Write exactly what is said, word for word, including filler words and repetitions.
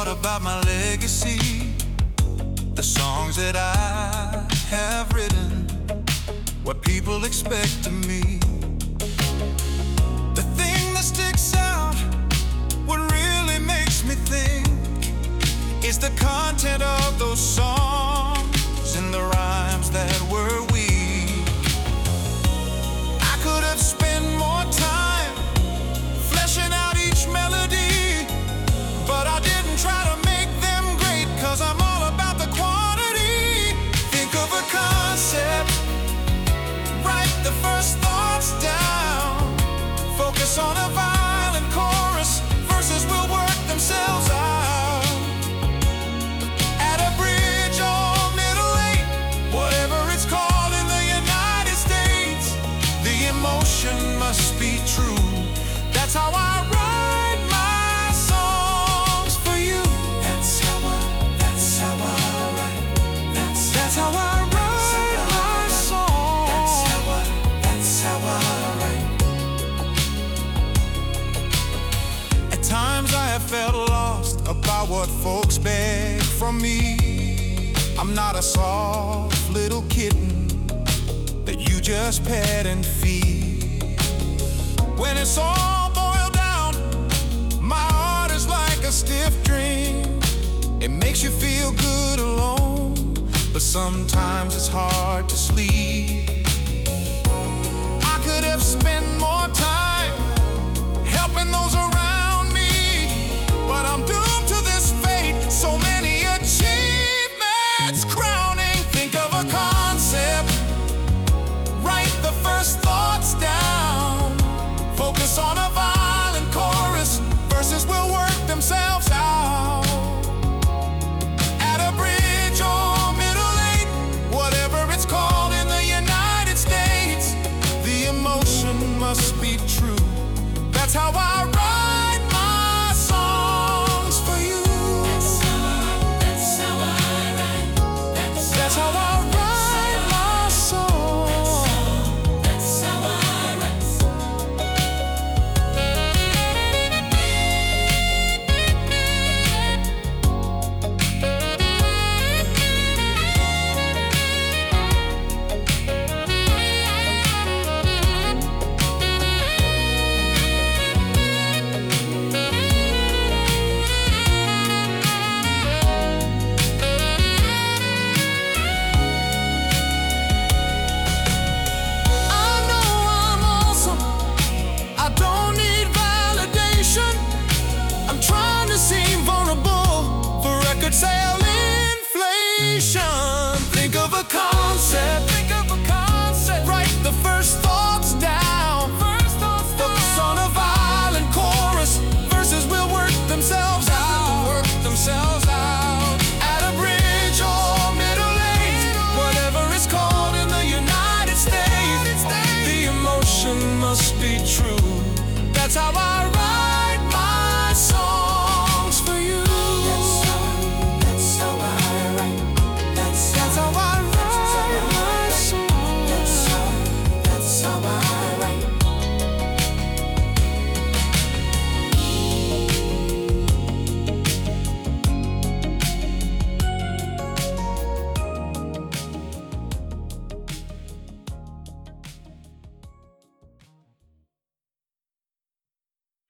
thought about my legacy, the songs that I have written, what people expect of me. The thing that sticks out, what really makes me think, is the content of those songs and the rhymes that were weak. I could have spent more time fleshing out each melody, but I didn't try to make them great, 'cause I'm all about the quantity. Think of a concept, write the first thoughts down, focus on a violin chorus, verses will work themselves out. At a bridge or middle eight, whatever it's called in the United States, the emotion must be true. That's how I write my songs for you. That's how I, that's how I write. That's, that's how I write my songs. That's how I, that's how I write. At times I have felt lost about what folks beg from me. I'm not a soft little kitten that you just pet and feed. When it's all boiled down, my heart is like a stiff drink. It makes you feel good alone, but sometimes it's hard to sleep. I could have spent more time helping those around me, but I'm doomed to this fate. So many achievements crowning. Think of a concept, write the first thoughts down, focus on a violin chorus, verses will work themselves out. At a bridge or middle eight, whatever it's called in the United States, the emotion must be true. That's how I